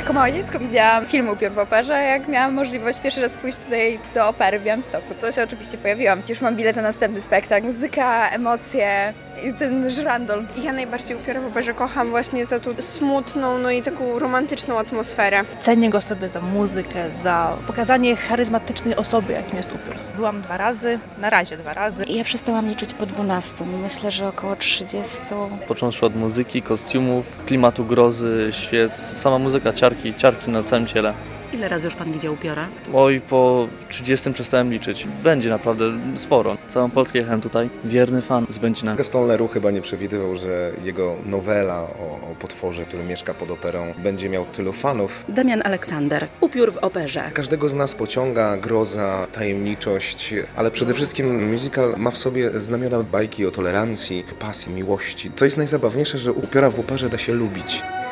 Jako małe dziecko widziałam film Upiór w operze, jak miałam możliwość pierwszy raz pójść tutaj do opery w Białymstoku. To się oczywiście pojawiłam. Już mam bilet na następny spektakl. Muzyka, emocje i ten żyrandol. Ja najbardziej Upiora w operze kocham właśnie za tą smutną, no i taką romantyczną atmosferę. Cenię go sobie za muzykę, za pokazanie charyzmatycznej osoby, jakim jest Upiór. Byłam 2 razy, na razie 2 razy. Ja przestałam liczyć po 12. Myślę, że około 30. Począwszy od muzyki, kostiumów, klimatu grozy, świec, sama muzyka, ciarki na całym ciele. Ile razy już pan widział Upiora? Oj, po 30 przestałem liczyć. Będzie naprawdę sporo. Całą Polskę jechałem tutaj. Wierny fan z Będzina. Gaston Leroux chyba nie przewidywał, że jego nowela o potworze, który mieszka pod operą, będzie miał tylu fanów. Damian Aleksander, Upiór w operze. Każdego z nas pociąga groza, tajemniczość, ale przede wszystkim musical ma w sobie znamiona bajki o tolerancji, pasji, miłości. Co jest najzabawniejsze, że Upiora w operze da się lubić.